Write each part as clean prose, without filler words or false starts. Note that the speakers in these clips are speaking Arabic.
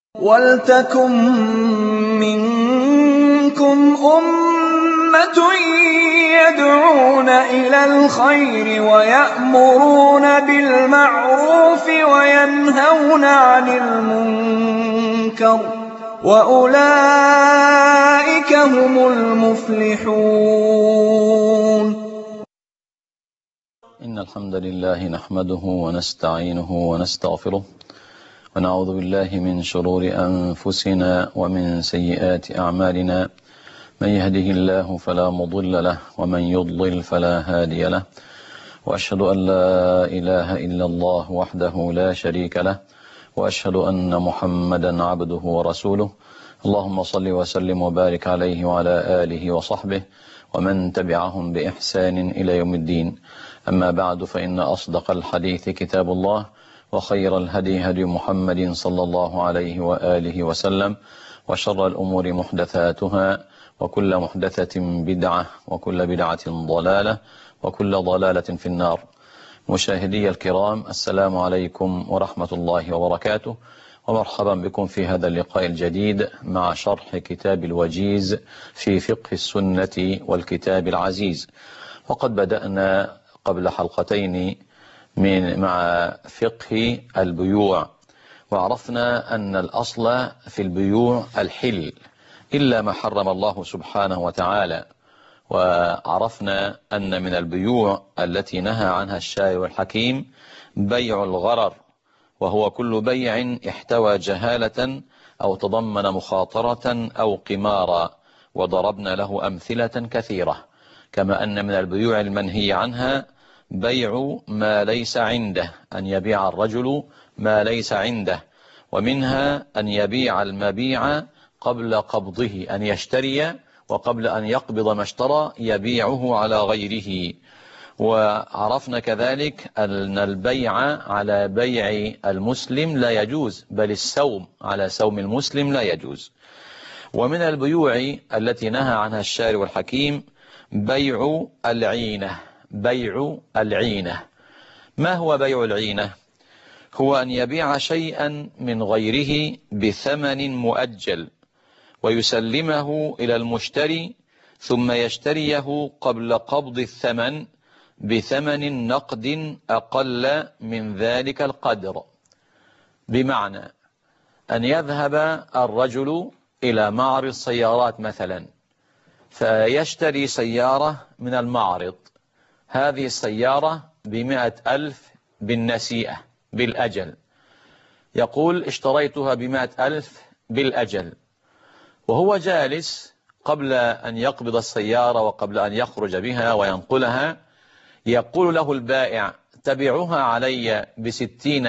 وَلْتَكُن مِّنكُمْ أُمَّةٌ يَدْعُونَ إِلَى الْخَيْرِ وَيَأْمُرُونَ بِالْمَعْرُوفِ وَيَنْهَوْنَ عَنِ الْمُنكَرِ ۚ وَأُولَٰئِكَ هُمُ الْمُفْلِحُونَ. إن الحمد لله نحمده ونستعينه ونستغفره ونعوذ بالله من شرور أنفسنا ومن سيئات أعمالنا. من يهده الله فلا مضل له ومن يضلل فلا هادي له، وأشهد أن لا إله إلا الله وحده لا شريك له، وأشهد أن محمدا عبده ورسوله. اللهم صل وسلم وبارك عليه وعلى آله وصحبه ومن تبعهم بإحسان إلى يوم الدين. أما بعد، فإن أصدق الحديث كتاب الله، وخير الهدي هدي محمد صلى الله عليه وآله وسلم، وشر الأمور محدثاتها، وكل محدثة بدعة، وكل بدعة ضلالة، وكل ضلالة في النار. مشاهدي الكرام، السلام عليكم ورحمة الله وبركاته، ومرحبا بكم في هذا اللقاء الجديد مع شرح كتاب الوجيز في فقه السنة والكتاب العزيز. وقد بدأنا قبل حلقتين مع فقه البيوع، وعرفنا أن الأصل في البيوع الحل إلا ما حرم الله سبحانه وتعالى، وعرفنا أن من البيوع التي نهى عنها الشارع الحكيم بيع الغرر، وهو كل بيع احتوى جهالة أو تضمن مخاطرة أو قمارا، وضربنا له أمثلة كثيرة. كما أن من البيوع المنهي عنها بيع ما ليس عنده، أن يبيع الرجل ما ليس عنده، ومنها أن يبيع المبيع قبل قبضه، أن يشتري وقبل أن يقبض ما اشترى يبيعه على غيره. وعرفنا كذلك أن البيع على بيع المسلم لا يجوز، بل السوم على سوم المسلم لا يجوز. ومن البيوع التي نهى عنها الشارع الحكيم بيع العينة. بيع العينة، ما هو بيع العينة؟ هو أن يبيع شيئا من غيره بثمن مؤجل ويسلمه إلى المشتري، ثم يشتريه قبل قبض الثمن بثمن نقد أقل من ذلك القدر. بمعنى أن يذهب الرجل إلى معرض سيارات مثلا، فيشتري سيارة من المعرض، هذه السيارة ب100,000 بالنسيئة بالأجل، يقول اشتريتها ب100,000 بالأجل، وهو جالس قبل أن يقبض السيارة وقبل أن يخرج بها وينقلها، يقول له البائع تبيعها علي ب60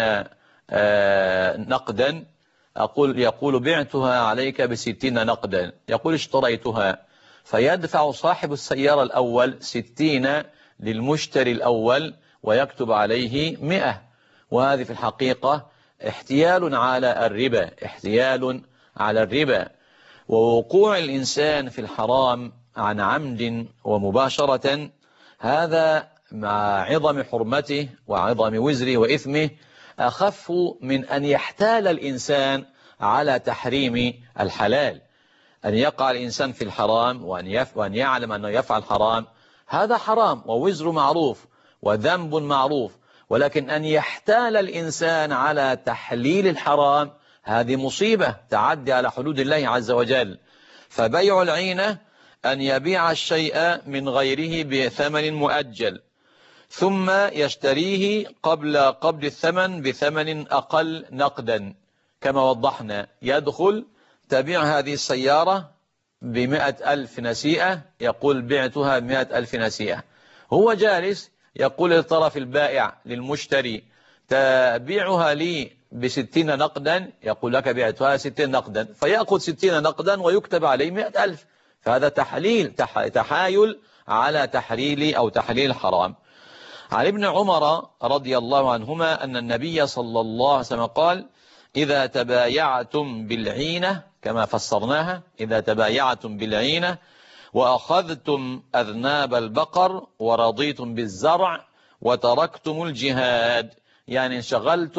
نقدا. يقول بعتها عليك ب60 نقدا، يقول اشتريتها، فيدفع صاحب السيارة الأول 60 للمشتري الأول ويكتب عليه 100. وهذه في الحقيقة احتيال على الربا، احتيال على الربا. ووقوع الإنسان في الحرام عن عمد ومباشرة، هذا مع عظم حرمته وعظم وزره وإثمه أخف من أن يحتال الإنسان على تحريم الحلال. أن يقع الإنسان في الحرام وأن يعلم أنه يفعل حرام، هذا حرام ووزر معروف وذنب معروف، ولكن أن يحتال الإنسان على تحليل الحرام هذه مصيبة تعدي على حدود الله عز وجل. فبيع العينة أن يبيع الشيء من غيره بثمن مؤجل، ثم يشتريه قبل قبض الثمن بثمن أقل نقدا. كما وضحنا، يدخل تبيع هذه السيارة ب100,000 نسيئة، يقول بعتها ب100,000 نسيئة، هو جالس يقول للطرف البائع للمشتري تبيعها لي ب60 نقدا، يقول لك بعتها 60 نقدا، فيأخذ 60 نقدا ويكتب عليه 100,000. فهذا تحايل على تحليل أو تحليل الحرام. عن ابن عمر رضي الله عنهما أن النبي صلى الله عليه وسلم قال: إذا تبايعتم بالعينة، كما فسرناها، إذا تبايعتم بالعينة وأخذتم أذناب البقر ورضيتم بالزرع وتركتم الجهاد، يعني انشغلتم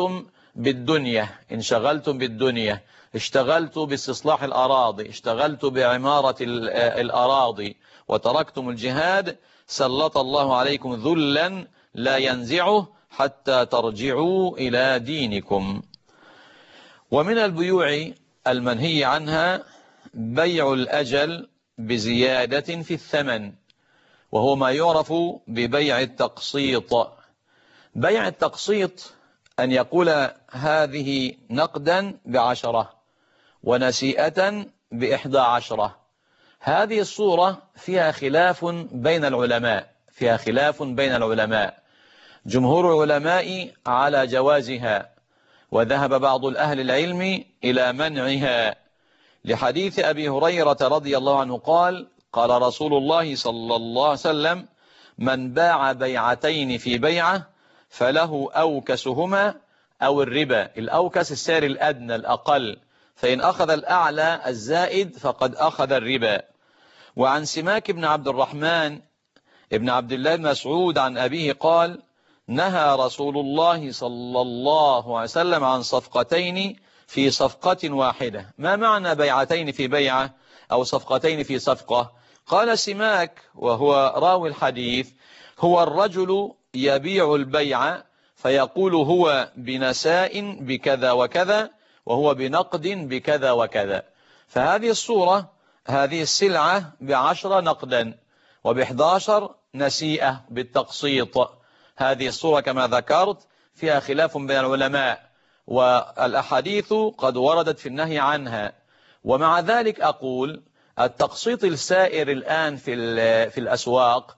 بالدنيا، انشغلتم بالدنيا، اشتغلتوا باستصلاح الأراضي، اشتغلتوا بعمارة الأراضي وتركتم الجهاد، سلط الله عليكم ذلا لا ينزعه حتى ترجعوا إلى دينكم. ومن البيوع المنهي عنها بيع الأجل بزيادة في الثمن، وهو ما يعرف ببيع التقسيط. بيع التقسيط أن يقول هذه نقدا ب10 ونسيئة ب11. هذه الصورة فيها خلاف بين العلماء، فيها خلاف بين العلماء. جمهور العلماء على جوازها، وذهب بعض الأهل العلم إلى منعها، لحديث أبي هريرة رضي الله عنه قال: قال رسول الله صلى الله عليه وسلم: من باع بيعتين في بيعة فله أوكسهما أو الربا. الأوكس السعر الأدنى الأقل، فإن أخذ الأعلى الزائد فقد أخذ الربا. وعن سماك بن عبد الرحمن ابن عبد الله بن مسعود عن أبيه قال: نهى رسول الله صلى الله عليه وسلم عن صفقتين في صفقة واحدة. ما معنى بيعتين في بيعة أو صفقتين في صفقة؟ قال سماك وهو راوي الحديث: هو الرجل يبيع البيع فيقول هو بنساء بكذا وكذا وهو بنقد بكذا وكذا. فهذه الصورة، هذه السلعة ب10 نقدا وب11 نسيئة بالتقسيط. هذه الصورة كما ذكرت فيها خلاف بين العلماء، والأحاديث قد وردت في النهي عنها. ومع ذلك أقول التقسيط السائر الآن في الأسواق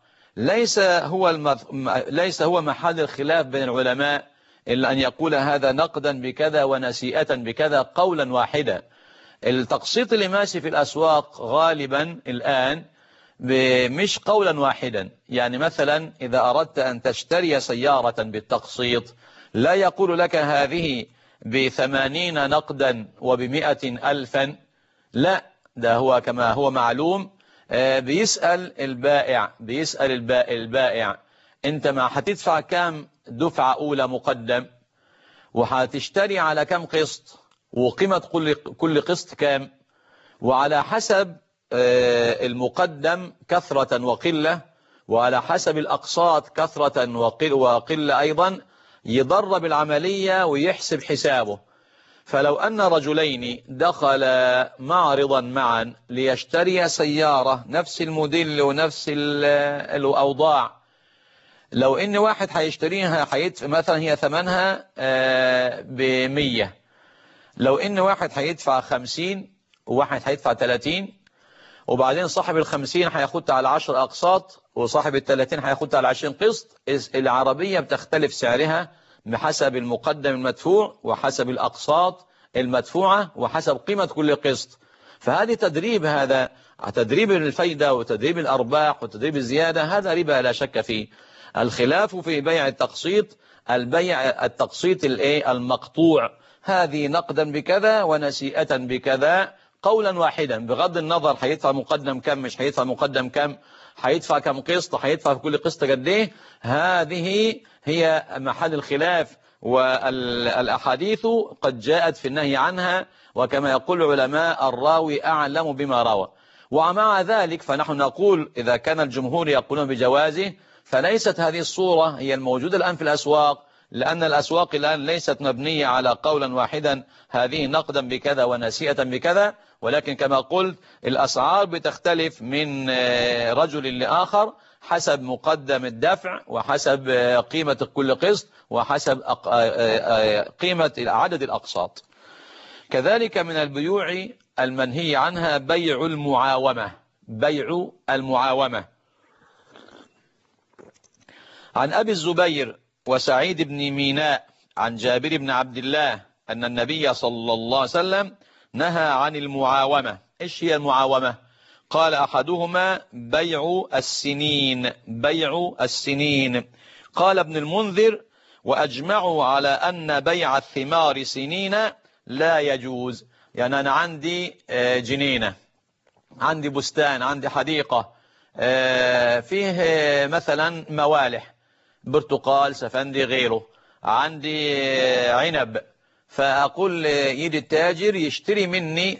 ليس هو محل الخلاف بين العلماء، إلا أن يقول هذا نقدا بكذا ونسيئة بكذا قولا واحدا. التقسيط اللي ماشي في الأسواق غالبا الآن مش قولا واحدا. يعني مثلا إذا أردت أن تشتري سيارة بالتقسيط لا يقول لك هذه ب80 نقدا وب100 ألفا، لا، ده هو كما هو معلوم بيسأل البائع انت ما هتدفع كام دفعة أولى مقدم، وهتشتري على كام قسط، وقيمة كل قسط كام، وعلى حسب المقدم كثرة وقلة، وعلى حسب الأقساط كثرة وقلة أيضا، يضرب العملية ويحسب حسابه. فلو أن رجلين دخلا معرضا معا ليشتري سيارة نفس الموديل ونفس الأوضاع، لو إن واحد هيشتريها مثلا هي ثمنها ب100، لو إن واحد هيدفع 50 وواحد هيدفع 30، وبعدين صاحب ال50 هياخدها على 10 أقساط وصاحب ال30 هياخدها على 20 قسط، العربية بتختلف سعرها بحسب المقدم المدفوع وحسب الأقساط المدفوعة وحسب قيمة كل قسط. فهذه تدريب، هذا تدريب الفايدة وتدريب الأرباح وتدريب الزيادة، هذا ربا لا شك فيه. الخلاف في بيع التقسيط، البيع التقسيط المقطوع، هذه نقدا بكذا ونسيئة بكذا قولا واحدا، بغض النظر هيدفع مقدم كم مش هيدفع مقدم كم، هيدفع كم قسط، هيدفع في كل قسط قد ايه. هذه هي محل الخلاف، والأحاديث قد جاءت في النهي عنها، وكما يقول العلماء الراوي أعلم بما روى. ومع ذلك فنحن نقول إذا كان الجمهور يقولون بجوازه، فليست هذه الصورة هي الموجودة الآن في الأسواق، لأن الأسواق الآن ليست مبنية على قولا واحدا هذه نقدا بكذا ونسيئة بكذا، ولكن كما قلت الأسعار بتختلف من رجل لآخر حسب مقدم الدفع وحسب قيمة كل قسط وحسب قيمة عدد الأقساط. كذلك من البيوع المنهي عنها بيع المعاومة. بيع المعاومة. عن أبي الزبير وسعيد بن ميناء عن جابر بن عبد الله أن النبي صلى الله عليه وسلم نهى عن المعاومة. إيش هي المعاومة؟ قال أحدهما بيع السنين. بيع السنين. قال ابن المنذر وأجمعوا على أن بيع الثمار سنين لا يجوز. يعني أنا عندي جنينة، عندي بستان، عندي حديقة فيه مثلا موالح، برتقال، سفندي، غيره، عندي عنب فأقول يجي التاجر يشتري مني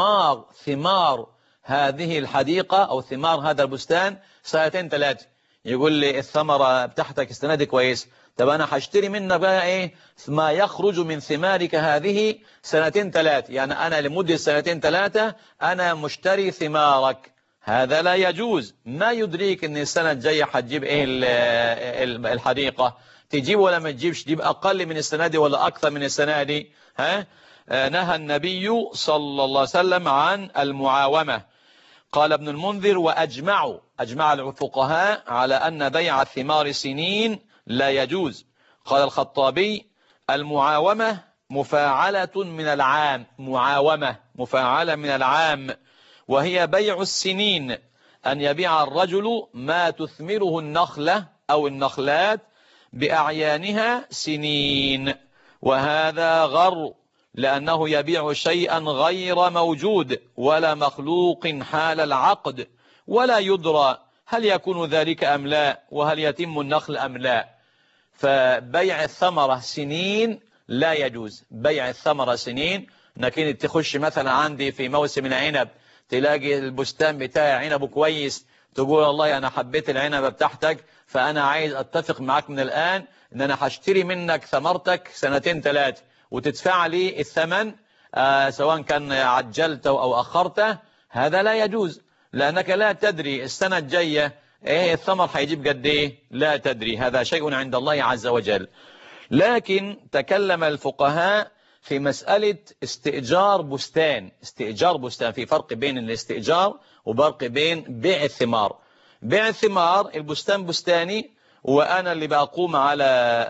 ثمار هذه الحديقة أو ثمار هذا البستان سنتين ثلاثة. يقول لي الثمرة بتاعتك السنة دي كويس، طب أنا هشتري منك بقى إيه ما يخرج من ثمارك هذه سنتين ثلاثة، يعني أنا لمدة سنتين ثلاثة أنا مشتري ثمارك. هذا لا يجوز. ما يدريك ان السنة الجاية هتجيب ايه الحديقة، تجيب ولا ما تجيبش، تجيب اقل من السنة دي ولا اكثر من السنة دي. نهى النبي صلى الله عليه وسلم عن المعاومة. قال ابن المنذر أجمع الفقهاء على أن بيع الثمار سنين لا يجوز. قال الخطابي المعاومة مفاعلة من العام، معاومة مفاعلة من العام، وهي بيع السنين، أن يبيع الرجل ما تثمره النخلة أو النخلات بأعيانها سنين، وهذا غر، لأنه يبيع شيئا غير موجود ولا مخلوق حال العقد، ولا يدرى هل يكون ذلك أم لا، وهل يتم النخل أم لا. فبيع الثمرة سنين لا يجوز. بيع الثمرة سنين، انك تخش مثلا عندي في موسم العنب تلاقي البستان بتاعي عنبه كويس، تقول والله أنا حبيت العنبة بتاعتك، فأنا عايز أتفق معك من الآن أن أنا هشتري منك ثمرتك سنتين ثلاثة، وتدفع لي الثمن سواء كان عجلته أو أخرته. هذا لا يجوز، لأنك لا تدري السنة الجاية إيه الثمر هيجيب قد إيه، لا تدري. هذا شيء عند الله عز وجل. لكن تكلم الفقهاء في مسألة استئجار بستان. استئجار بستان، في فرق بين الاستئجار وفرق بين بيع الثمار. بيع الثمار البستان بستاني، وأنا اللي بقوم على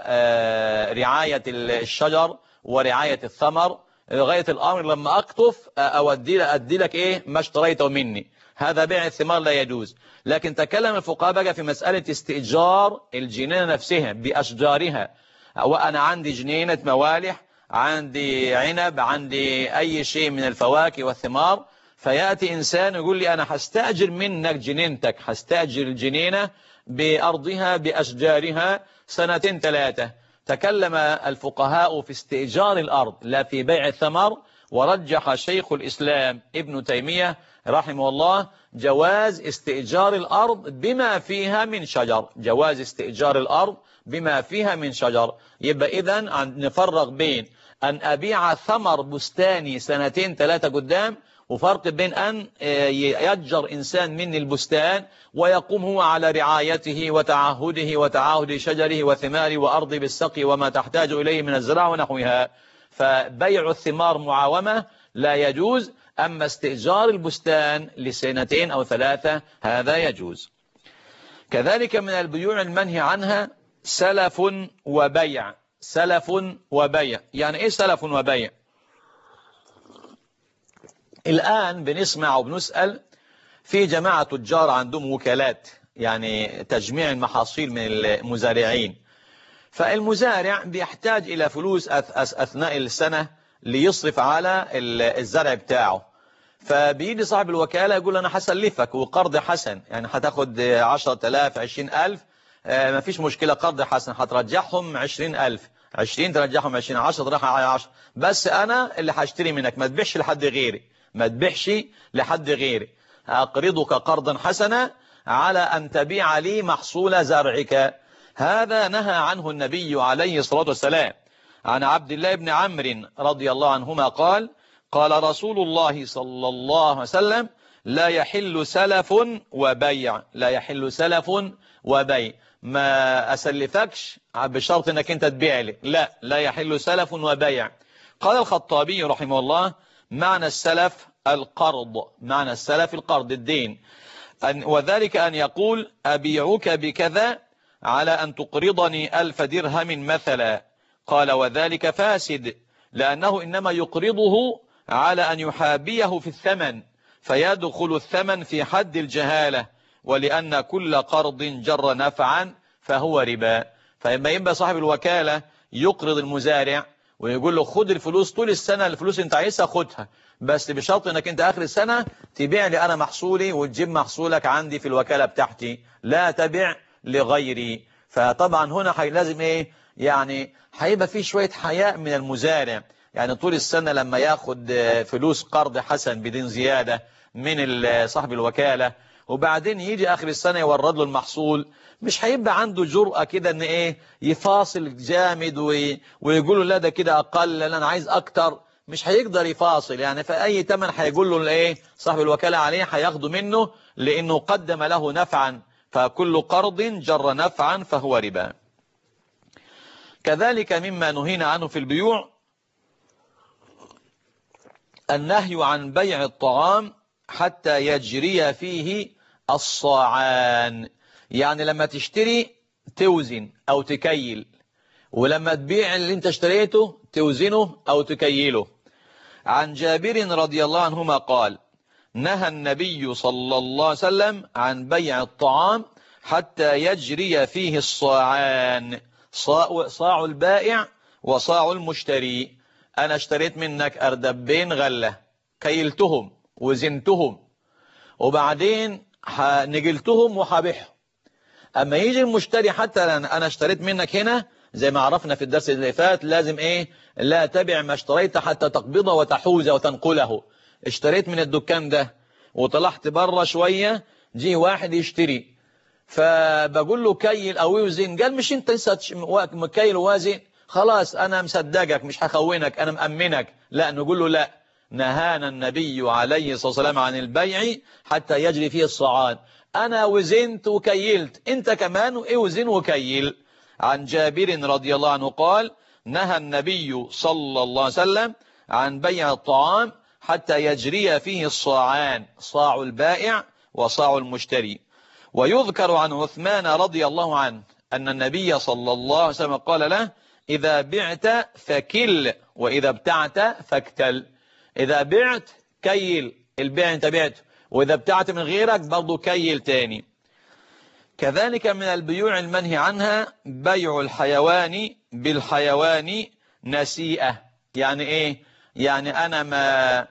رعاية الشجر ورعاية الثمر لغاية الأمر لما أقطف أو أدي لك إيه ما اشتريته مني. هذا بيع الثمار لا يجوز. لكن تكلم الفقهاء بقى في مسألة استئجار الجنينة نفسها بأشجارها. وأنا عندي جنينة موالح، عندي عنب، عندي أي شيء من الفواكه والثمار، فيأتي إنسان يقول لي أنا هستأجر منك جنينتك، هستأجر الجنينة بأرضها بأشجارها سنتين ثلاثة. تكلم الفقهاء في استئجار الأرض لا في بيع الثمر، ورجح شيخ الإسلام ابن تيمية رحمه الله جواز استئجار الأرض بما فيها من شجر. جواز استئجار الأرض بما فيها من شجر. يبقى إذن نفرق بين أن أبيع ثمر بستاني سنتين ثلاثة قدام، وفرق بين أن يأجر إنسان من البستان ويقوم هو على رعايته وتعهده وتعاهد شجره وثماره وأرضه بالسقي وما تحتاج إليه من الزراعة ونحوها. فبيع الثمار معاومة لا يجوز، أما استئجار البستان لسنتين أو ثلاثة هذا يجوز. كذلك من البيوع المنهي عنها سلف وبيع. سلف وبيع، يعني إيه سلف وبيع؟ الآن بنسمع وبنسأل في جماعة تجار عندهم وكالات، يعني تجميع المحاصيل من المزارعين. فالمزارع بيحتاج إلى فلوس أثناء السنة ليصرف على الزرع بتاعه، فبيجي صاحب الوكالة يقول أنا هسلفك وقرض حسن، يعني هتاخد 10,000 20,000 ما فيش مشكلة، قرض حسن هترجعهم 20,000، 20 ترجعهم 20، 10 ترجعهم 10، بس أنا اللي هشتري منك، ما تبيعش لحد غيري، ما تبيعش لحد غيري، أقرضك قرضا حسنا على أن تبيع لي محصول زرعك. هذا نهى عنه النبي عليه الصلاة والسلام. عن عبد الله بن عمرو رضي الله عنهما قال قال رسول الله صلى الله عليه وسلم لا يحل سلف وبيع. لا يحل سلف وبيع، ما أسلفكش بشرط أنك أنت تبيع لي، لا، لا يحل سلف وبيع. قال الخطابي رحمه الله معنى السلف القرض، معنى السلف القرض الدين، وذلك أن يقول أبيعك بكذا على أن تقرضني 1000 درهم مثلا. قال وذلك فاسد، لأنه إنما يقرضه على أن يحابيه في الثمن، فيدخل الثمن في حد الجهالة، ولأن كل قرض جر نفعا فهو ربا. فإما يبقى صاحب الوكالة يقرض المزارع ويقول له خد الفلوس طول السنة، الفلوس انت عايزها خدها، بس بشرط انك انت آخر السنة تبيع لي أنا محصولي وتجيب محصولك عندي في الوكالة بتاعتي، لا تبيع لغيري. فطبعا هنا لازم ايه، يعني هيبقى فيه شوية حياء من المزارع، يعني طول السنة لما ياخد فلوس قرض حسن بدون زيادة من صاحب الوكالة، وبعدين يجي آخر السنة يورد له المحصول، مش هيبقى عنده جرأة كده ان ايه يفاصل جامد ويقول له لا ده كده اقل، لا انا عايز اكتر. مش هيقدر يفاصل يعني، فاي تمن هيقول له الايه صاحب الوكالة عليه هياخده منه، لانه قدم له نفعا، فكل قرض جر نفعا فهو ربا. كذلك مما نهينا عنه في البيوع النهي عن بيع الطعام حتى يجري فيه الصاعان. يعني لما تشتري توزن أو تكيل، ولما تبيع اللي انت اشتريته توزنه أو تكيله. عن جابر رضي الله عنهما قال: نهى النبي صلى الله عليه وسلم عن بيع الطعام حتى يجري فيه الصاعان، صاع البائع وصاع المشتري. أنا اشتريت منك أردبين غلة، كيلتهم وزنتهم، وبعدين نقلتهم وحابحهم. أما يجي المشتري، حتى أنا اشتريت منك هنا زي ما عرفنا في الدرس اللي فات، لازم ايه؟ لا تبع ما اشتريت حتى تقبضه وتحوزه وتنقله. اشتريت من الدكان ده وطلعت بره شوية، جه واحد يشتري، فبقول له كيل او يوزن، قال مش انت لسه مكيل ووازن؟ خلاص انا مصدقك، مش هخونك، انا مأمنك. لا، نقول له لا، نهانا النبي عليه الصلاة والسلام عن البيع حتى يجري فيه الصاعان. انا وزنت وكيلت، انت كمان اوزن وكيل. عن جابر رضي الله عنه قال: نهى النبي صلى الله عليه وسلم عن بيع الطعام حتى يجري فيه الصاعان، صاع البائع وصاع المشتري. ويذكر عن عثمان رضي الله عنه أن النبي صلى الله عليه وسلم قال له: إذا بعت فكل، وإذا ابتعت فاكتل. إذا بعت كيل، البيع انت بعته، وإذا ابتعت من غيرك برضو كيل تاني. كذلك من البيوع المنهي عنها بيع الحيوان بالحيوان نسيئة. يعني ايه؟ يعني انا ما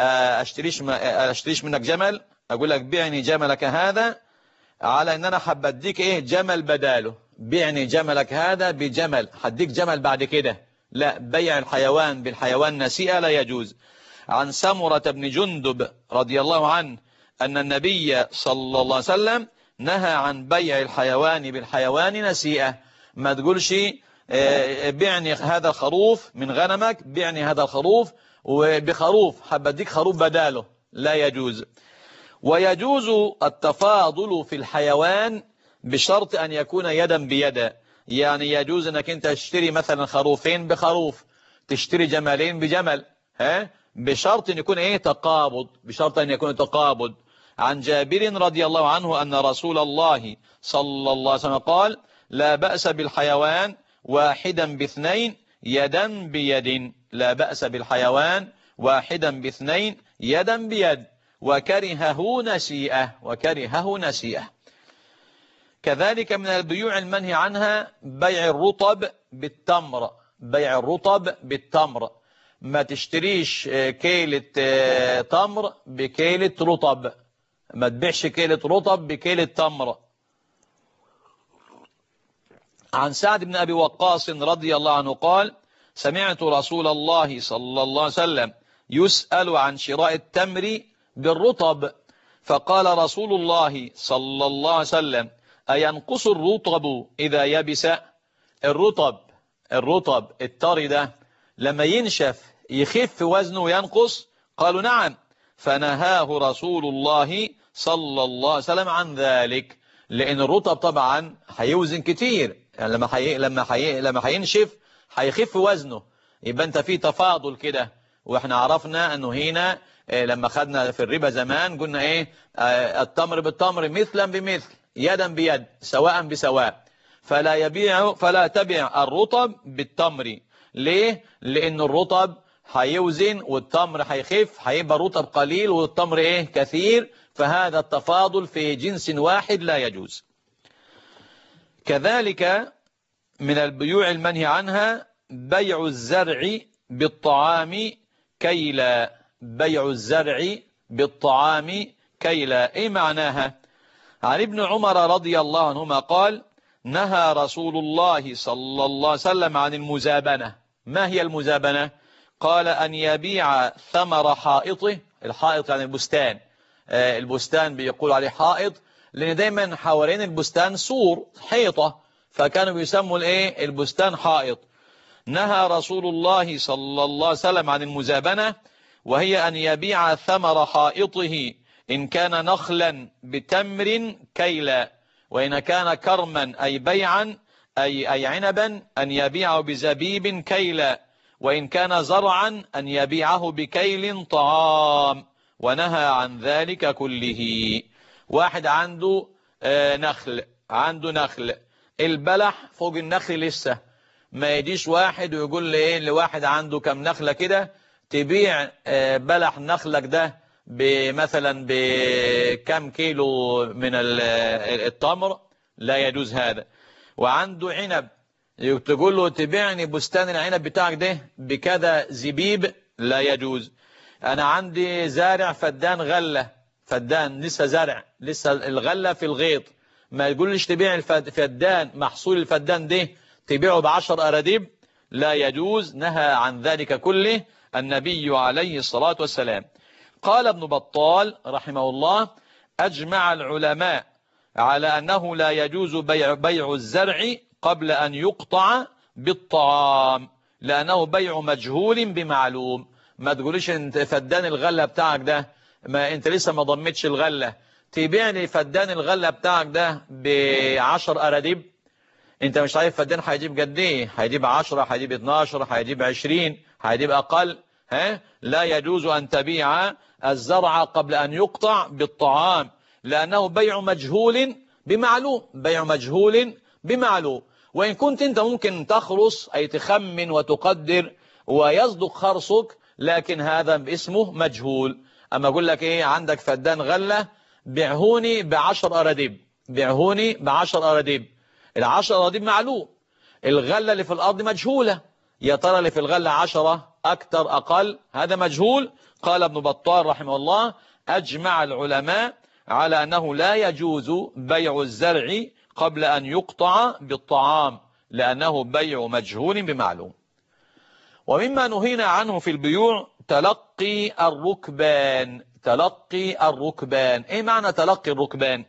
اشتريش منك جمل، اقول لك بيعني جملك هذا على ان انا حب اديك ايه جمل بداله، بيعني جملك هذا بجمل، هديك جمل بعد كده. لا، بيع الحيوان بالحيوان نسيئة لا يجوز. عن سمرة بن جندب رضي الله عنه أن النبي صلى الله عليه وسلم نهى عن بيع الحيوان بالحيوان نسيئة. ما تقولش بيعني هذا الخروف من غنمك، بيعني هذا الخروف وبخروف حبديك خروف بداله، لا يجوز. ويجوز التفاضل في الحيوان بشرط أن يكون يدا بيد. يعني يجوز أنك أنت تشتري مثلا خروفين بخروف، تشتري جمالين بجمل، بشرط أن يكون ايه تقابض، بشرط أن يكون تقابض. عن جابر رضي الله عنه أن رسول الله صلى الله عليه وسلم قال: لا بأس بالحيوان واحدا باثنين يدا بيد. لا بأس بالحيوان واحدا باثنين يدا بيد، وكرهه نسيئة، وكرهه نسيئة. كذلك من البيوع المنهي عنها بيع الرطب بالتمر. بيع الرطب بالتمر، ما تشتريش كيلة تمر بكيلة رطب، ما تبيعش كيلة رطب بكيلة تمر. عن سعد بن أبي وقاص رضي الله عنه قال: سمعت رسول الله صلى الله عليه وسلم يسأل عن شراء التمر بالرطب، فقال رسول الله صلى الله عليه وسلم: أينقص الرطب إذا يبس؟ الرطب الطري ده لما ينشف يخف وزنه وينقص؟ قالوا نعم. فنهاه رسول الله صلى الله عليه وسلم عن ذلك، لأن الرطب طبعا هيوزن كتير، يعني لما هينشف هيخف وزنه، يبقى انت في تفاضل كده. واحنا عرفنا انه هنا لما خدنا في الربا زمان قلنا ايه؟ التمر بالتمر مثلا بمثل يدا بيد سواء بسواء. فلا تبيع الرطب بالتمر. ليه؟ لأن الرطب هيوزن والتمر هيخف، هيبقى الرطب قليل والتمر ايه كثير، فهذا التفاضل في جنس واحد لا يجوز. كذلك من البيوع المنهي عنها بيع الزرع بالطعام كيلا. بيع الزرع بالطعام كيلا، ايه معناها؟ عن ابن عمر رضي الله عنهما قال: نهى رسول الله صلى الله عليه وسلم عن المزابنة. ما هي المزابنة؟ قال أن يبيع ثمر حائطه. الحائط يعني البستان، البستان بيقول عليه حائط لأن دايما حوالين البستان سور حيطة، فكانوا بيسموا الايه البستان حائط. نهى رسول الله صلى الله عليه وسلم عن المزابنة، وهي أن يبيع ثمر حائطه إن كان نخلا بتمر كيلا، وإن كان كرما أي بيعا أي عنبا أن يبيعه بزبيب كيلا، وإن كان زرعا أن يبيعه بكيل طعام، ونهى عن ذلك كله. واحد عنده عنده نخل، البلح فوق النخل لسه، ما يجيش واحد ويقول لي ايه لواحد عنده كم نخلة كده تبيع بلح نخلك ده مثلا بكم كيلو من التمر، لا يجوز هذا. وعنده عنب تقول له تبيعني بستان العنب بتاعك ده بكذا زبيب، لا يجوز. انا عندي زارع فدان غلة، فدان لسه زرع، لسه الغلة في الغيط، ما يقولش تبيع الفدان محصول الفدان ده تبيعه ب10 أراديب، لا يجوز. نهى عن ذلك كله النبي عليه الصلاة والسلام. قال ابن بطال رحمه الله: أجمع العلماء على أنه لا يجوز بيع الزرع قبل أن يقطع بالطعام، لأنه بيع مجهول بمعلوم. ما تقوليش انت فدان الغلة بتاعك ده، ما انت لسه ما ضمتش الغلة، تبيعني فدان الغلة بتاعك ده ب10 أراديب، انت مش عارف فدان هيجيب قد ايه، هيجيب 10، هيجيب 12، هيجيب 20، هيجيب اقل. لا يجوز ان تبيع الزرع قبل ان يقطع بالطعام، لانه بيع مجهول بمعلوم، بيع مجهول بمعلوم. وان كنت انت ممكن تخرص اي تخمن وتقدر ويصدق خرصك، لكن هذا اسمه مجهول. اما اقول لك ايه عندك فدان غلة بيعهوني ب10 أراديب، بيعهوني ب10 أراديب، 10 أراديب معلوم، الغلة اللي في الأرض مجهولة، يا ترى اللي في الغلة 10 أكتر أقل، هذا مجهول. قال ابن بطال رحمه الله: أجمع العلماء على أنه لا يجوز بيع الزرع قبل أن يقطع بالطعام، لأنه بيع مجهول بمعلوم. ومما نهينا عنه في البيوع تلقي الركبان. تلقي الركبان، ايه معنى تلقي الركبان؟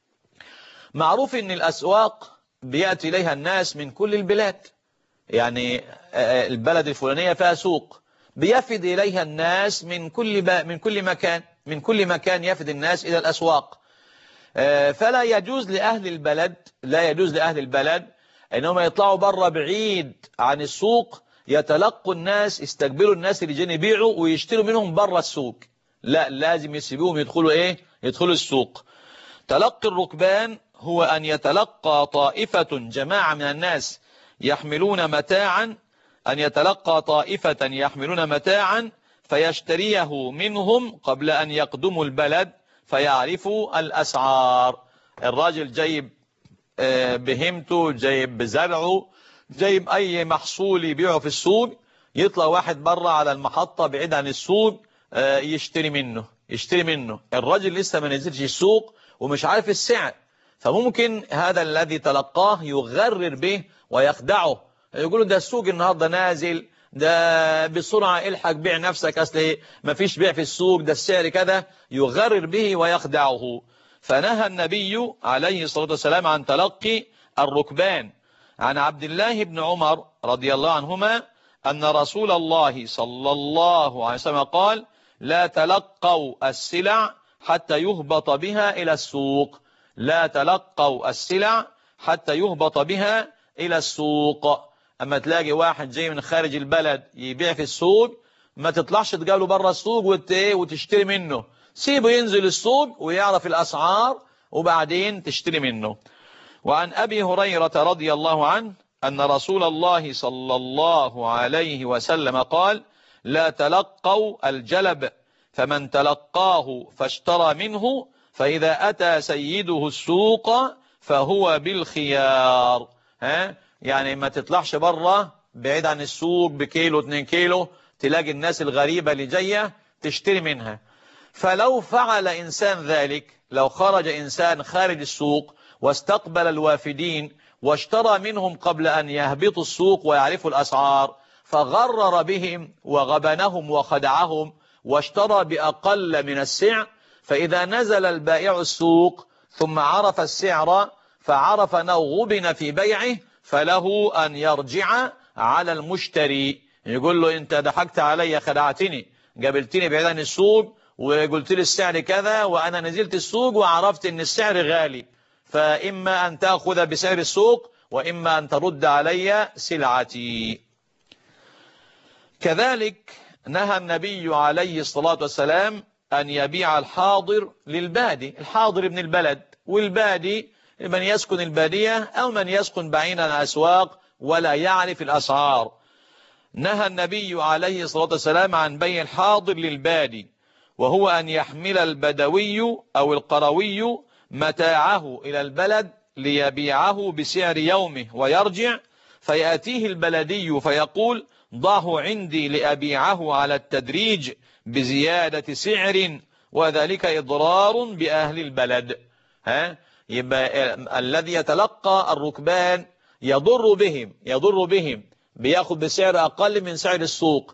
معروف ان الاسواق بيأتي اليها الناس من كل البلاد، يعني البلد الفلانية فيها سوق، بيفد اليها الناس من كل مكان، من كل مكان يفد الناس الى الاسواق. فلا يجوز لأهل البلد، لا يجوز لأهل البلد انهم يطلعوا بره بعيد عن السوق يتلقوا الناس، يستقبلوا الناس اللي جايين يبيعوا ويشتروا منهم بره السوق، لا، لازم يسيبوهم يدخلوا يدخلوا السوق. تلقي الركبان هو أن يتلقى طائفة جماعة من الناس يحملون متاعا، أن يتلقى طائفة يحملون متاعا فيشتريه منهم قبل أن يقدموا البلد فيعرفوا الأسعار. الراجل جايب بهمته، جايب بزرعه، جايب أي محصول يبيعه في السوق، يطلع واحد بره على المحطة بعيد عن السوق يشتري منه. الراجل لسه ما نزلش السوق ومش عارف السعر، فممكن هذا الذي تلقاه يغرر به ويخدعه، يقولوا ده السوق النهارده نازل، ده بسرعة الحق بيع نفسك، أصل ما فيش بيع في السوق، ده السعر كذا، يغرر به ويخدعه. فنهى النبي عليه الصلاة والسلام عن تلقي الركبان. عن عبد الله بن عمر رضي الله عنهما أن رسول الله صلى الله عليه وسلم قال: لا تلقوا السلع حتى يهبط بها إلى السوق. لا تلقوا السلع حتى يهبط بها إلى السوق. أما تلاقي واحد جاي من خارج البلد يبيع في السوق، ما تطلعش تقابله بره السوق وتشتري منه، سيبه ينزل السوق ويعرف الأسعار وبعدين تشتري منه. وعن أبي هريرة رضي الله عنه أن رسول الله صلى الله عليه وسلم قال: لا تلقوا الجلب، فمن تلقاه فاشترى منه فإذا أتى سيده السوق فهو بالخيار. يعني ما تطلعش بره بعيد عن السوق بكيلو 2 كيلو تلاقي الناس الغريبة اللي جاية تشتري منها. فلو فعل إنسان ذلك، لو خرج إنسان خارج السوق واستقبل الوافدين واشترى منهم قبل أن يهبطوا السوق ويعرفوا الأسعار، فغرر بهم وغبنهم وخدعهم واشترى بأقل من السعر، فإذا نزل البائع السوق ثم عرف السعر فعرف أنه غبن في بيعه فله أن يرجع على المشتري، يقول له أنت ضحكت علي، خدعتني، قابلتني بعيد عن السوق وقلت لي السعر كذا، وأنا نزلت السوق وعرفت أن السعر غالي، فإما أن تأخذ بسعر السوق وإما أن ترد علي سلعتي. كذلك نهى النبي عليه الصلاة والسلام أن يبيع الحاضر للبادي، الحاضر ابن البلد، والبادي من يسكن البادية أو من يسكن بعيدا عن الأسواق ولا يعرف الأسعار. نهى النبي عليه الصلاة والسلام عن بيع الحاضر للبادي، وهو أن يحمل البدوي أو القروي متاعه إلى البلد ليبيعه بسعر يومه ويرجع، فيأتيه البلدي فيقول ضعه عندي لأبيعه على التدريج بزيادة سعر، وذلك إضرار بأهل البلد. يبقى الذي يتلقى الركبان يضر بهم بياخد بسعر أقل من سعر السوق.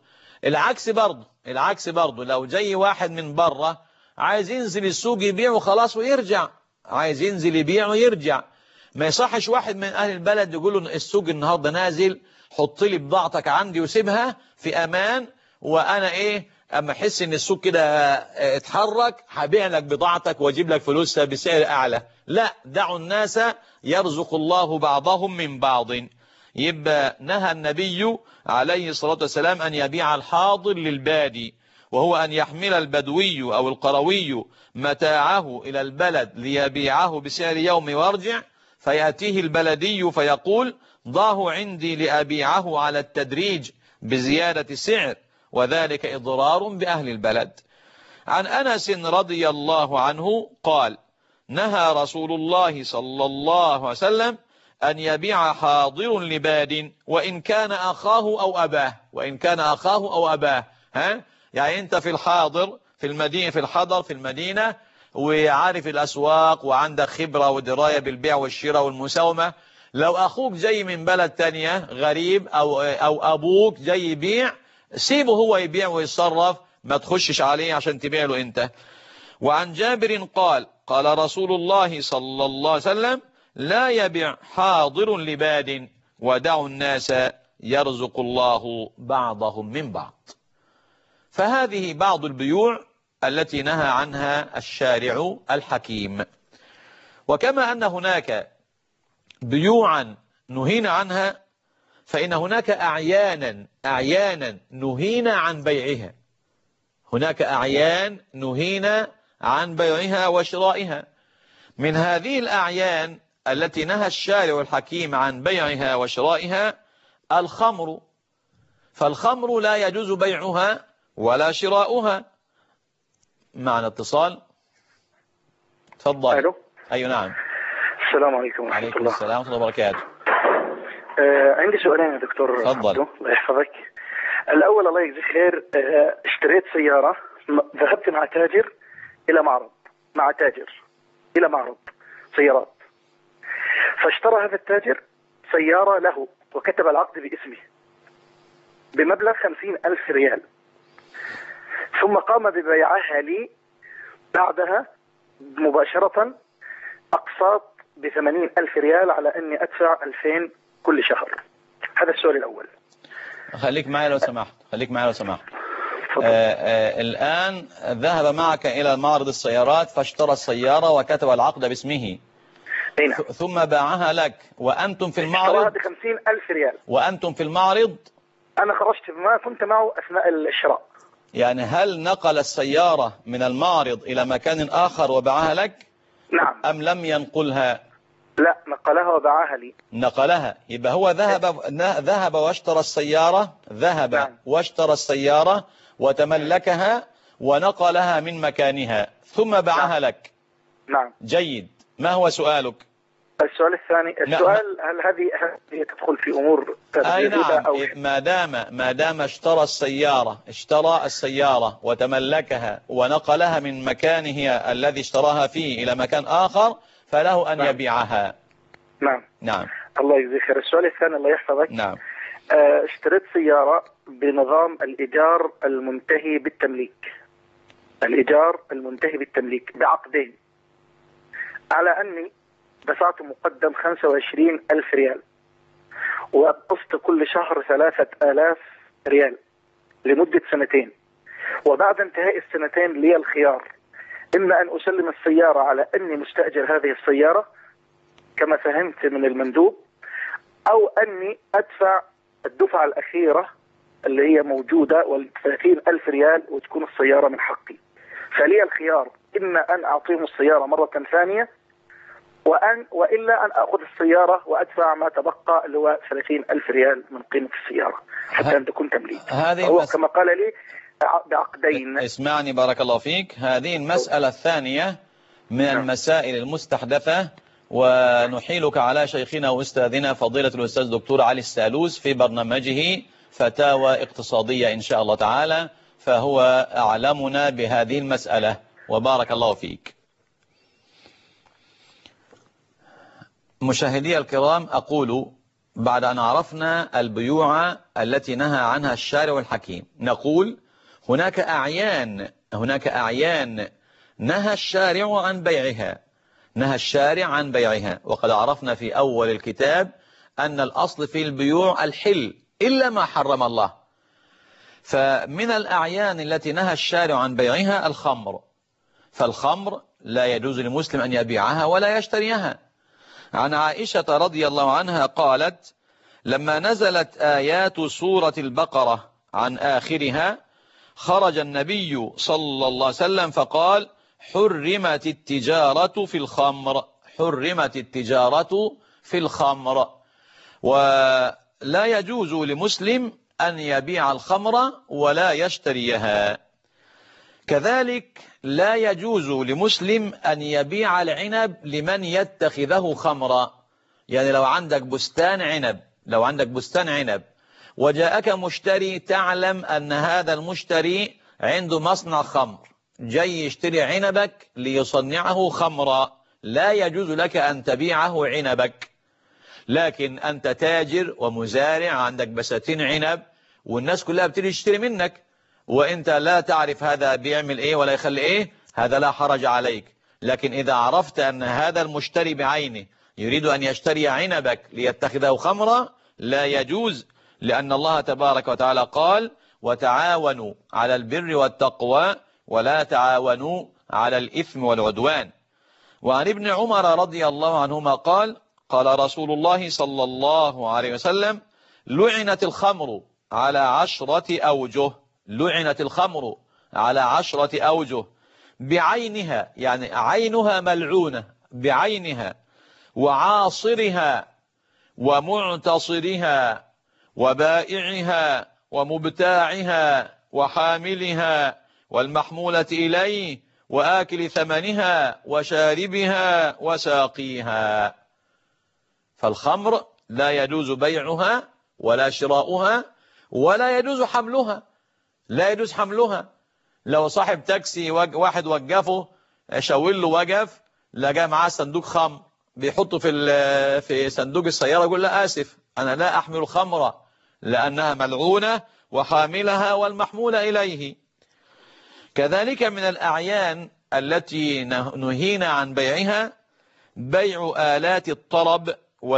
العكس برضه لو جاي واحد من بره عايز ينزل السوق يبيع وخلاص ويرجع، عايز ينزل يبيع ويرجع، ما يصحش واحد من أهل البلد يقول له السوق النهارده نازل، حط لي بضاعتك عندي وسيبها في أمان، وأنا أما أحس إن السوق كده اتحرك هبيع لك بضاعتك واجيب لك فلوسها بسعر أعلى. لا، دعوا الناس يرزق الله بعضهم من بعض. يبقى نهى النبي عليه الصلاة والسلام أن يبيع الحاضر للبادي، وهو أن يحمل البدوي أو القروي متاعه إلى البلد ليبيعه بسعر يوم ويرجع، فيأتيه البلدي فيقول ضعه عندي لأبيعه على التدريج بزيادة سعر، وذلك إضرار بأهل البلد. عن أنس رضي الله عنه قال نهى رسول الله صلى الله عليه وسلم أن يبيع حاضر لباد وإن كان أخاه أو أباه. يعني أنت في الحاضر في المدينة، في المدينة وعارف الأسواق وعندك خبرة ودراية بالبيع والشراء والمساومة، لو أخوك جاي من بلد تانية غريب أو أبوك جاي يبيع، سيبه هو يبيع ويتصرف، ما تخشش عليه عشان تبيع له أنت. وعن جابر قال قال رسول الله صلى الله عليه وسلم لا يبيع حاضر لباد ودعوا الناس يرزق الله بعضهم من بعض. فهذه بعض البيوع التي نهى عنها الشارع الحكيم. وكما أن هناك بيوعا نهينا عنها، فإن هناك أعيانا نهينا عن بيعها، هناك أعيان نهينا عن بيعها وشرائها. من هذه الأعيان التي نهى الشارع الحكيم عن بيعها وشرائها الخمر، فالخمر لا يجوز بيعها ولا شراؤها. معنا اتصال، تفضل. الو. ايوه نعم. السلام عليكم ورحمة الله. عليكم السلام ورحمة الله وبركاته. عندي سؤالين يا دكتور. تفضل. الله يحفظك. الأول الله يجزيك خير، اشتريت سيارة، ذهبت مع تاجر إلى معرض سيارات، فاشترى هذا التاجر سيارة له وكتب العقد باسمه بمبلغ 50,000 ريال، ثم قام ببيعها لي بعدها مباشرة أقساط ب80,000 ريال على أني أدفع 2,000 كل شهر. هذا السؤال الأول. خليك معي لو سمحت. الآن ذهب معك إلى معرض السيارات فاشترى السيارة وكتب العقد باسمه، ثم باعها لك وأنتم في المعرض ب50,000 ريال، وأنتم في المعرض. أنا خرجت ما كنت معه أثناء الشراء. يعني هل نقل السيارة من المعرض إلى مكان آخر وباعها لك؟ نعم. أم لم ينقلها؟ لا، نقلها وباعها لي. نقلها، يبقى هو ذهب واشترى السيارة، نعم. واشترى السيارة وتملكها ونقلها من مكانها ثم باعها نعم. لك. نعم. جيد. ما هو سؤالك؟ السؤال الثاني، هل هذه تدخل في أمور أي نعم. أو ما دام اشترى السيارة وتملكها ونقلها من مكانه الذي اشتراها فيه إلى مكان آخر فله أن نعم. يبيعها. نعم. نعم. الله يجزيك خير. السؤال الثاني الله يحفظك. نعم. اشتريت سيارة بنظام الإيجار المنتهي بالتمليك، الإيجار المنتهي بالتمليك بعقدين، على أني دفعت مقدم 25,000 ريال، وقسط كل شهر 3,000 ريال لمدة 2 سنين. وبعد انتهاء ال2 سنين لي الخيار، إما أن أسلم السيارة على أني مستأجر هذه السيارة كما فهمت من المندوب، أو أني أدفع الدفعة الأخيرة اللي هي موجودة 30,000 ريال وتكون السيارة من حقي. فلي الخيار إما أن أعطيهم السيارة مرة ثانية وإلا أن أخذ السيارة وأدفع ما تبقى اللي هو 30,000 ريال من قيمة السيارة حتى أن تكون تمليك. هو كما قال لي بعقدين. اسمعني بارك الله فيك، هذه المسألة الثانية من المسائل المستحدثة، ونحيلك على شيخنا وأستاذنا فضيلة الأستاذ دكتور علي السالوس في برنامجه فتاوى اقتصادية إن شاء الله تعالى، فهو أعلمنا بهذه المسألة، وبارك الله فيك. مشاهدي الكرام، أقول بعد أن عرفنا البيوع التي نهى عنها الشارع الحكيم، نقول هناك أعيان نهى الشارع عن بيعها، وقد عرفنا في أول الكتاب أن الأصل في البيوع الحل إلا ما حرم الله. فمن الأعيان التي نهى الشارع عن بيعها الخمر، فالخمر لا يجوز للمسلم أن يبيعها ولا يشتريها. عن عائشة رضي الله عنها قالت: لما نزلت آيات سورة البقرة عن آخرها خرج النبي صلى الله عليه وسلم فقال: حرمت التجارة في الخمر. ولا يجوز لمسلم أن يبيع الخمر ولا يشتريها. كذلك لا يجوز لمسلم أن يبيع العنب لمن يتخذه خمرا. يعني لو عندك بستان عنب وجاءك مشتري، تعلم أن هذا المشتري عنده مصنع خمر، جاي يشتري عنبك ليصنعه خمرا، لا يجوز لك أن تبيعه عنبك. لكن أنت تاجر ومزارع، عندك بساتين عنب والناس كلها بتيجي تشتري منك، وانت لا تعرف هذا بيعمل ايه ولا يخلي ايه، هذا لا حرج عليك. لكن اذا عرفت ان هذا المشتري بعينه يريد ان يشتري عنبك ليتخذه خمرا، لا يجوز، لان الله تبارك وتعالى قال: وتعاونوا على البر والتقوى ولا تعاونوا على الاثم والعدوان. وعن ابن عمر رضي الله عنهما قال: قال رسول الله صلى الله عليه وسلم: لعنت الخمر على 10 أوجه. لعنت الخمر على 10 أوجه بعينها، يعني عينها ملعونة بعينها، وعاصرها ومعتصرها وبائعها ومبتاعها وحاملها والمحمولة إليه وآكل ثمنها وشاربها وساقيها. فالخمر لا يجوز بيعها ولا شراؤها ولا يجوز حملها. لو صاحب تاكسي واحد وقفه، شاور له وقف، لقى معاه صندوق خمر، بيحطه في صندوق السيارة، يقول له: آسف، أنا لا أحمل خمرة لأنها ملعونة، وحاملها والمحمولة إليه. كذلك من الأعيان التي نهينا عن بيعها بيع آلات الطرب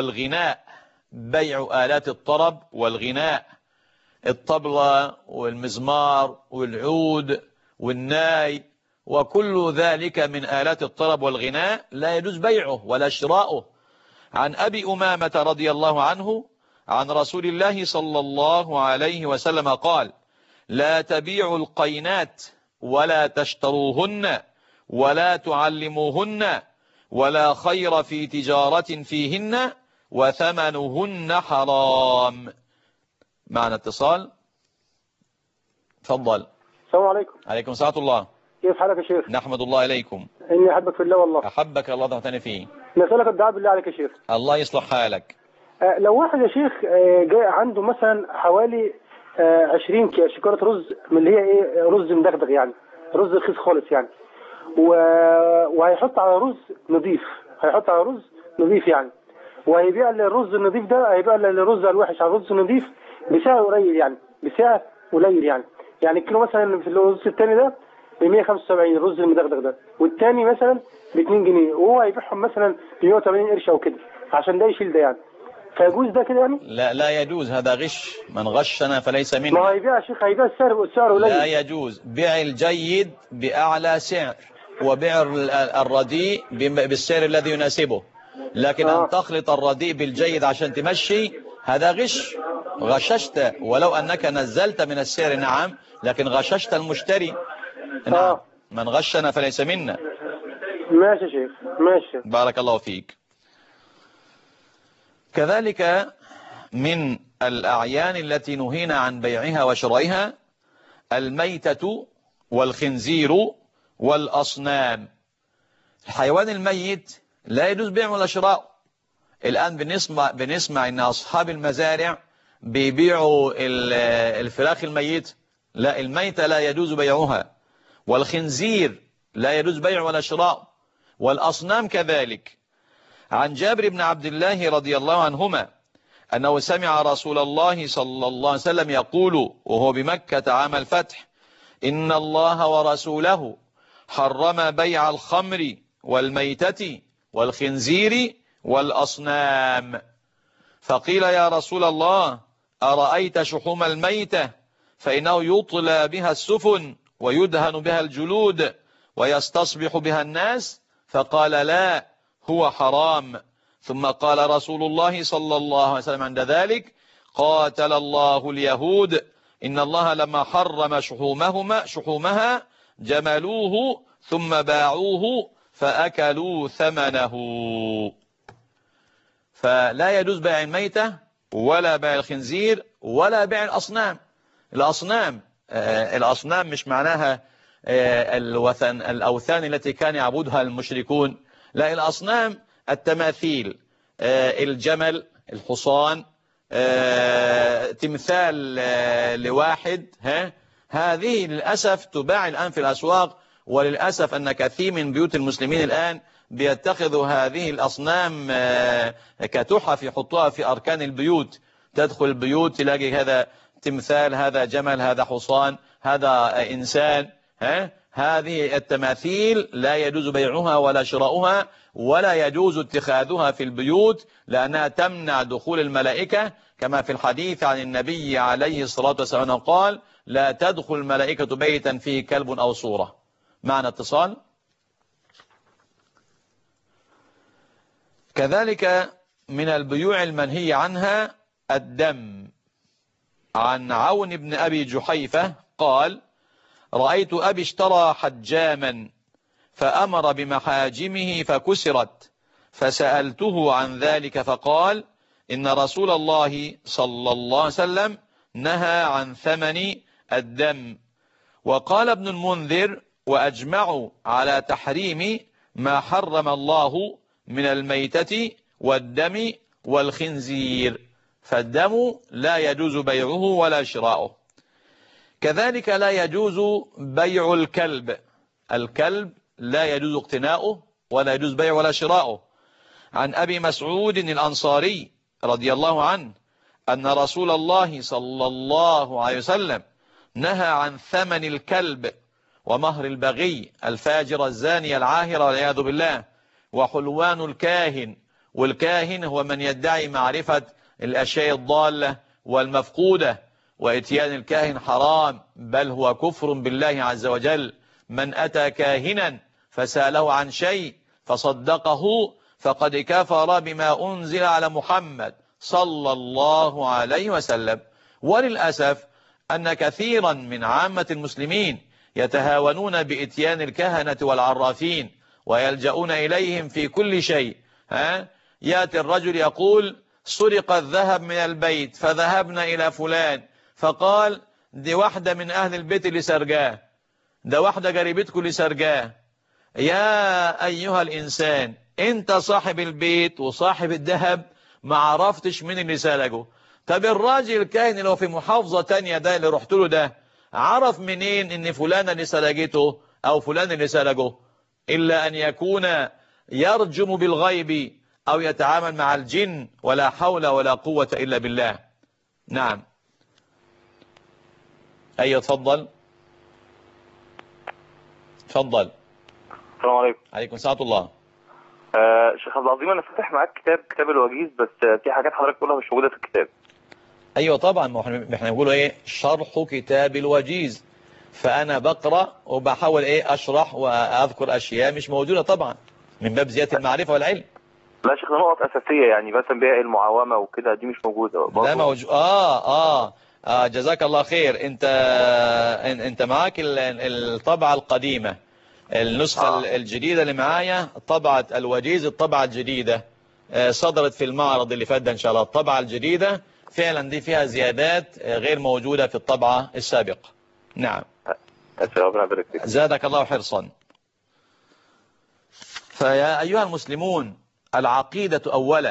والغناء، الطبلة والمزمار والعود والناي، وكل ذلك من آلات الطرب والغناء لا يجوز بيعه ولا شراؤه. عن أبي أمامة رضي الله عنه عن رسول الله صلى الله عليه وسلم قال: لا تبيعوا القينات ولا تشتروهن ولا تعلموهن، ولا خير في تجارة فيهن وثمنهن حرام. معنا اتصال، تفضل. السلام عليكم. عليكم السلام ورحمة الله. كيف حالك يا شيخ؟ نحمد الله إليكم. إني أحبك في الله والله. أحبك الله ضغطني فيه. نسألك الدعاء بالله عليك يا شيخ. الله يصلح حالك. لو واحد يا شيخ جاي عنده مثلا حوالي 20 شكارة رز من اللي هي ايه، رز مدغدغ يعني، رز رخيص خالص يعني، وهيحط على رز نظيف يعني، وهيبيع الرز النظيف ده، هيبيع الرز الوحش على الرز النظيف بسعر قليل يعني، بسعر قليل يعني الكيلو مثلا في الرز الثاني ده ب 175 الرز المدغدغ ده، والثاني مثلا ب 2 جنيه، وهو هيبيعهم مثلا ب 180 قرش او كده عشان ده يشيل ده يعني. فيجوز ده كده يعني؟ لا يجوز، هذا غش، من غشنا فليس ما هو منا. هيبيع يا شيخ، هيبيع السعر لا قليل. يجوز بيع الجيد بأعلى سعر، وبيع الرديء بالسعر الذي يناسبه، لكن أن تخلط الرديء بالجيد عشان تمشي هذا غش، غششت ولو أنك نزلت من السعر، نعم، لكن غششت المشتري، نعم، من غشنا فليس منا. ماشي يا شيخ، ماشي. بارك الله فيك. كذلك من الأعيان التي نهينا عن بيعها وشرائها الميتة والخنزير والأصنام. الحيوان الميت لا يجوز بيعه ولا شراءه. الآن بنسمع إن أصحاب المزارع بيبيعوا الفراخ الميت، لا، الميتة لا يجوز بيعها، والخنزير لا يجوز بيعه ولا شراءه، والأصنام كذلك. عن جابر بن عبد الله رضي الله عنهما أنه سمع رسول الله صلى الله عليه وسلم يقول وهو بمكة عام الفتح: إن الله ورسوله حرم بيع الخمر والميتة والخنزير والأصنام. فقيل يا رسول الله أرأيت شحوم الميتة فإنه يطلى بها السفن ويدهن بها الجلود ويستصبح بها الناس؟ فقال لا، هو حرام. ثم قال رسول الله صلى الله عليه وسلم عند ذلك: قاتل الله اليهود، إن الله لما حرم شحومها جملوه ثم باعوه فأكلوا ثمنه. فلا يجوز بيع الميتة ولا بيع الخنزير ولا بيع الأصنام. الأصنام مش معناها الأوثان التي كان يعبدها المشركون، لا، الأصنام التماثيل، الجمل، الحصان، تمثال لواحد، هذه للأسف تباع الآن في الأسواق. وللأسف أن كثير من بيوت المسلمين الآن بيتخذوا هذه الأصنام كتحف يحطوها في أركان البيوت. تدخل البيوت تلاقي هذا تمثال، هذا جمل، هذا حصان، هذا إنسان. هذه التماثيل لا يجوز بيعها ولا شراؤها، ولا يجوز اتخاذها في البيوت، لأنها تمنع دخول الملائكة، كما في الحديث عن النبي عليه الصلاة والسلام قال: لا تدخل الملائكة بيتا فيه كلب أو صورة. معنى اتصال. كذلك من البيوع المنهي عنها الدم. عن عون بن أبي جحيفة قال: رأيت أبي اشترى حجاما فأمر بمحاجمه فكسرت، فسألته عن ذلك فقال: إن رسول الله صلى الله عليه وسلم نهى عن ثمن الدم. وقال ابن المنذر: وأجمعوا على تحريم ما حرم الله من الميتة والدم والخنزير، فالدم لا يجوز بيعه ولا شراؤه. كذلك لا يجوز بيع الكلب. الكلب لا يجوز اقتناؤه ولا يجوز بيعه ولا شراؤه. عن أبي مسعود الأنصاري رضي الله عنه أن رسول الله صلى الله عليه وسلم نهى عن ثمن الكلب ومهر البغي الفاجر الزاني العاهر والعياذ بالله، وحلوان الكاهن. والكاهن هو من يدعي معرفة الأشياء الضالة والمفقودة، وإتيان الكاهن حرام، بل هو كفر بالله عز وجل. من أتى كاهنا فسأله عن شيء فصدقه فقد كفر بما أنزل على محمد صلى الله عليه وسلم. وللأسف أن كثيرا من عامة المسلمين يتهاونون بإتيان الكهنة والعرافين ويلجؤون إليهم في كل شيء. يأتي الرجل يقول: سرق الذهب من البيت فذهبنا إلى فلان فقال: دي واحدة من أهل البيت اللي سرقاه، ده واحدة قريبتكم اللي سرقاه. يا أيها الإنسان، أنت صاحب البيت وصاحب الذهب، ما عرفتش مين اللي سرقه. طب الراجل الكاهن اللي هو في محافظة تانية ده اللي رحت له ده، عرف منين إن فلان اللي سرقته أو فلان اللي سرقه؟ إلا أن يكون يرجم بالغيب أو يتعامل مع الجن، ولا حول ولا قوة إلا بالله. نعم. أيوة اتفضل. اتفضل. السلام عليكم. عليكم السلام ورحمة الله. شيخ عبد العظيم، انا فاتح معاك كتاب الوجيز، بس في حاجات حضرتك بتقولها مش موجوده في الكتاب. أيوة طبعا، ما احنا بنقول إيه؟ شرح كتاب الوجيز، فأنا بقرأ وبحاول إيه أشرح وأذكر أشياء مش موجودة طبعا من باب زيادة المعرفة والعلم. لا يا شيخ، ده نقط اساسيه يعني مثلا بيع المعاومه وكده دي مش موجوده لا موجود. جزاك الله خير. انت معاك الطبعة القديمة. النسخة الجديدة اللي معايا طبعة الوجيز، الطبعة الجديدة صدرت في المعرض اللي فات ان شاء الله. الطبعة الجديدة فعلا دي فيها زيادات غير موجودة في الطبعة السابقة. نعم. زادك الله حرصا. فيا أيها المسلمون، العقيدة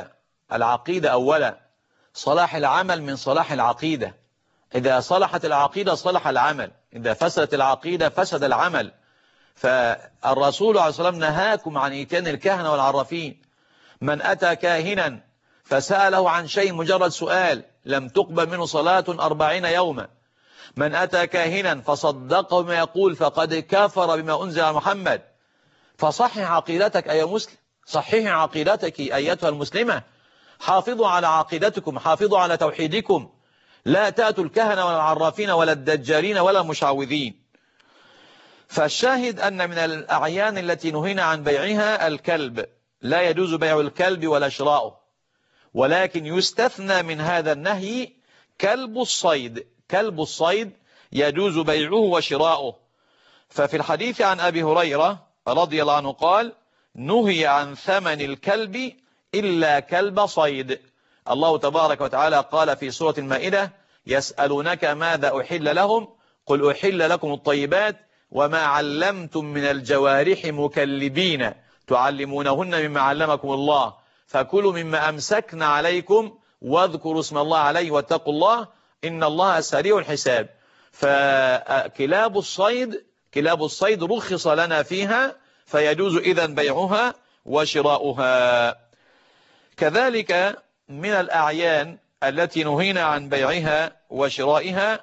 أولا، صلاح العمل من صلاح العقيدة. إذا صلحت العقيدة صلح العمل، إذا فسدت العقيدة فسد العمل. فالرسول عليه الصلاة والسلام نهاكم عن إتيان الكهنة والعرافين. من أتى كاهنا فسأله عن شيء مجرد سؤال لم تقبل منه صلاة 40 يوما. من أتى كاهنا فصدقه بما يقول فقد كفر بما أنزل على محمد. فصحح عقيدتك أيها مسلم، صححي عقيدتك أيتها المسلمة. حافظوا على عقيدتكم، حافظوا على توحيدكم. لا تأتوا الكهنة ولا العرافين ولا الدجالين ولا المشعوذين. فالشاهد أن من الأعيان التي نهينا عن بيعها الكلب. لا يجوز بيع الكلب ولا شراؤه، ولكن يستثنى من هذا النهي كلب الصيد. كلب الصيد يجوز بيعه وشراؤه. ففي الحديث عن أبي هريرة رضي الله عنه قال: نهي عن ثمن الكلب إلا كلب صيد. الله تبارك وتعالى قال في سورة المائدة: يسألونك ماذا أحل لهم قل أحل لكم الطيبات وما علمتم من الجوارح مكلبين تعلمونهن مما علمكم الله فكلوا مما أمسكن عليكم واذكروا اسم الله عليه واتقوا الله إن الله سريع الحساب. فكلاب الصيد رخص لنا فيها، فيجوز إذن بيعها وشراؤها. كذلك من الأعيان التي نهينا عن بيعها وشرائها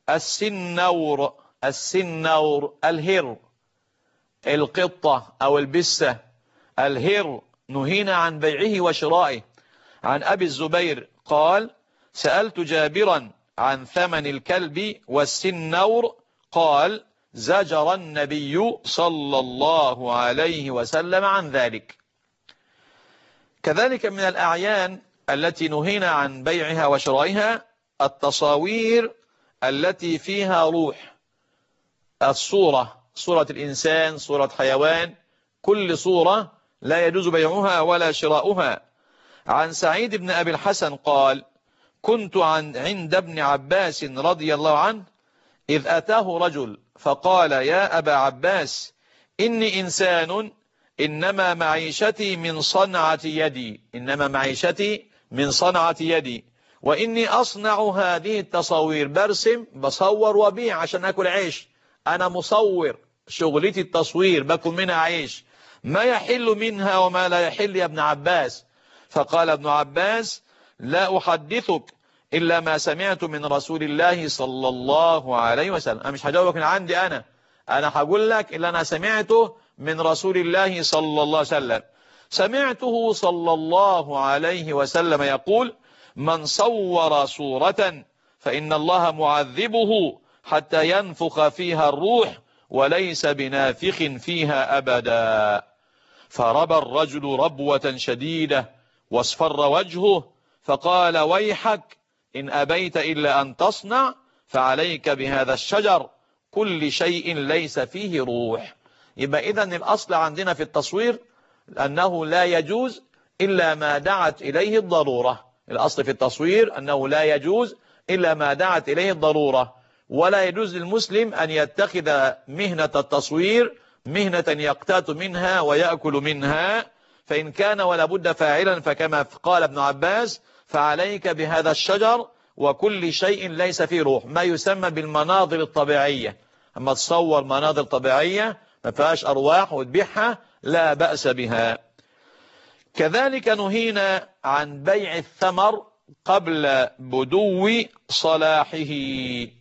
السنور، الهر، القطة أو البسة. الهر نهينا عن بيعه وشرائه. عن أبي الزبير قال: سألت جابرا عن ثمن الكلب والسنور قال: زجر النبي صلى الله عليه وسلم عن ذلك. كذلك من الأعيان التي نهينا عن بيعها وشرائها التصاوير التي فيها روح. صورة الإنسان، صورة حيوان، كل صورة لا يجوز بيعها ولا شراؤها. عن سعيد بن أبي الحسن قال: كنت عند ابن عباس رضي الله عنه إذ أتاه رجل فقال: يا أبا عباس، إني إنسان إنما معيشتي من صنعة يدي، وإني أصنع هذه التصاوير، برسم بصور وبيع عشان أكل عيش. أنا مصور، شغلتي التصوير، باكل منها عيش. ما يحل منها وما لا يحل يا ابن عباس؟ فقال ابن عباس: لا أحدثك إلا ما سمعت من رسول الله صلى الله عليه وسلم. أنا مش هجاوبك من عندي، أنا هقول لك إلا أنا سمعته من رسول الله صلى الله عليه وسلم. سمعته صلى الله عليه وسلم يقول: من صور صورة فإن الله معذبه حتى ينفخ فيها الروح وليس بنافخ فيها أبدا. فربى الرجل ربوة شديدة واصفر وجهه فقال: ويحك، إن أبيت إلا أن تصنع فعليك بهذا الشجر، كل شيء ليس فيه روح. يبقى إذن الأصل عندنا في التصوير أنه لا يجوز إلا ما دعت إليه الضرورة. الأصل في التصوير أنه لا يجوز إلا ما دعت إليه الضرورة، ولا يجوز للمسلم أن يتخذ مهنة التصوير مهنة يقتات منها ويأكل منها، فإن كان ولا بد فاعلا فكما قال ابن عباس: فعليك بهذا الشجر وكل شيء ليس فيه روح، ما يسمى بالمناظر الطبيعية. أما تصور مناظر طبيعية ما فيهاش أرواح وتبيعها لا بأس بها. كذلك نهينا عن بيع الثمر قبل بدو صلاحه.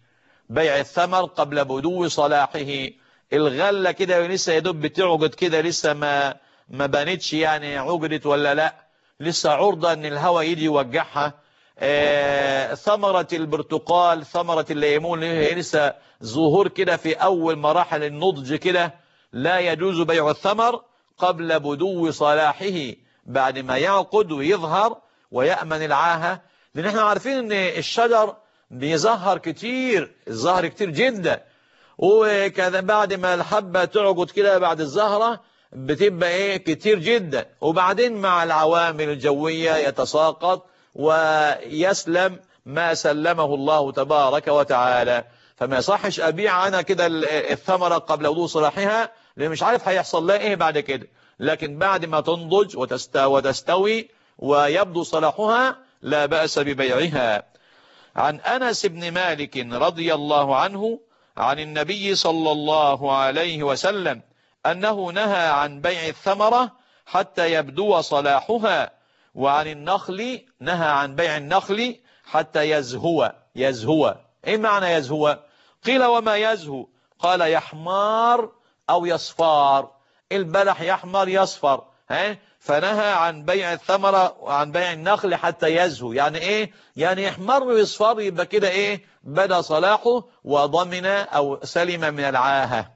بيع الثمر قبل بدو صلاحه. الغلة كده لسه يدوب بتعقد كده، لسه ما بانتش يعني عقدت ولا لا، لسه عرضة ان الهواء يجي يوجعها. ثمرة البرتقال، ثمرة الليمون هي لسه ظهور كده في اول مراحل النضج كده، لا يجوز بيع الثمر قبل بدو صلاحه، بعد ما يعقد ويظهر ويأمن العاهة. لان احنا عارفين ان الشجر بيظهر كتير، الظهر كتير جدا، وكذا بعد ما الحبة تعقد كده بعد الزهرة بتبقى ايه كتير جدا، وبعدين مع العوامل الجوية يتساقط ويسلم ما سلمه الله تبارك وتعالى. فما يصحش ابيع انا كده الثمرة قبل وضوء صلاحها، لان مش عارف هيحصل لها ايه بعد كده. لكن بعد ما تنضج وتستوي ويبدو صلاحها لا بأس ببيعها. عن أنس بن مالك رضي الله عنه عن النبي صلى الله عليه وسلم أنه نهى عن بيع الثمرة حتى يبدو صلاحها، وعن النخل نهى عن بيع النخل حتى يزهو. ايه معنى يزهو؟ قيل وما يزهو؟ قال يحمار او يصفار، البلح يحمر يصفر، فنهى عن بيع الثمرة وعن بيع النخل حتى يزهو. يعني ايه؟ يعني يحمر ويصفر، يبقى كده ايه بدا صلاحه وضمن او سلم من العاهة.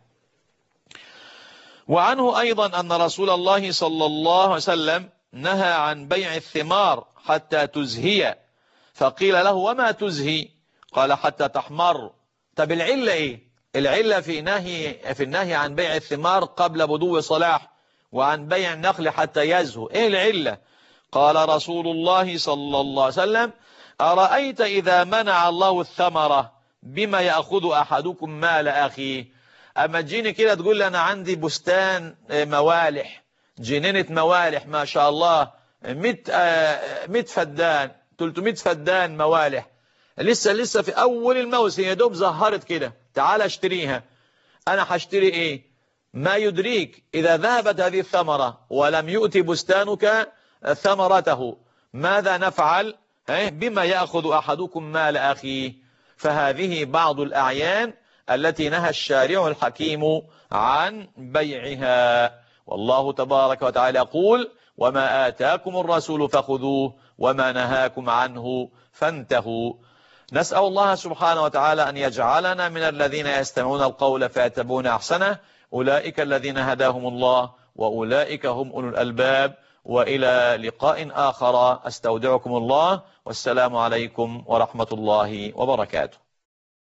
وعنه ايضا ان رسول الله صلى الله عليه وسلم نهى عن بيع الثمار حتى تزهي، فقيل له وما تزهي؟ قال حتى تحمر. طب العلة ايه؟ العلة في النهي عن بيع الثمار قبل بدو صلاح، وعن بيع النخل حتى يزهو. ايه العلة؟ قال رسول الله صلى الله عليه وسلم أرأيت إذا منع الله الثمرة بما يأخذ أحدكم مال أخيه؟ أما تجيني كده تقول لي أنا عندي بستان موالح، جنينة موالح ما شاء الله 100 فدان 300 فدان موالح، لسه في أول الموسم يا دوب ظهرت كده، تعال اشتريها. أنا هشتري إيه؟ ما يدريك إذا ذهبت هذه الثمرة ولم يؤتي بستانك ثمرته ماذا نفعل؟ بما يأخذ أحدكم مال أخيه. فهذه بعض الأعيان التي نهى الشارع الحكيم عن بيعها. والله تبارك وتعالى يقول وما آتاكم الرسول فخذوه وما نهاكم عنه فانتهوا. نسأل الله سبحانه وتعالى أن يجعلنا من الذين يستمعون القول فيتبعون أحسنه، أولئك الذين هداهم الله وأولئك هم أولو الألباب. وإلى لقاء آخر، أستودعكم الله، والسلام عليكم ورحمة الله وبركاته.